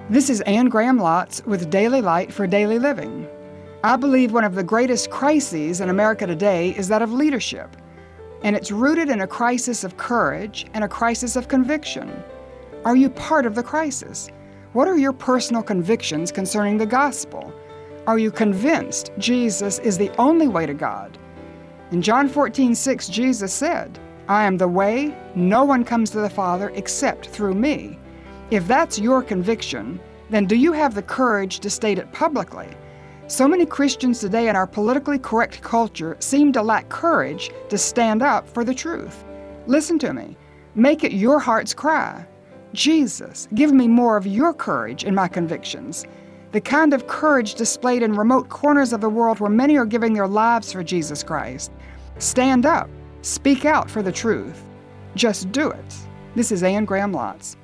This is Anne Graham Lotz with Daily Light for Daily Living. I believe one of the greatest crises in America today is that of leadership, and it's rooted in a crisis of courage and a crisis of conviction. Are you part of the crisis? What are your personal convictions concerning the gospel? Are you convinced Jesus is the only way to God? In John 14:6, Jesus said, "I am the way, no one comes to the Father except through me." If that's your conviction, then do you have the courage to state it publicly? So many Christians today in our politically correct culture seem to lack courage to stand up for the truth. Listen to me. Make it your heart's cry. Jesus, give me more of your courage in my convictions. The kind of courage displayed in remote corners of the world where many are giving their lives for Jesus Christ. Stand up. Speak out for the truth. Just do it. This is Anne Graham Lotz.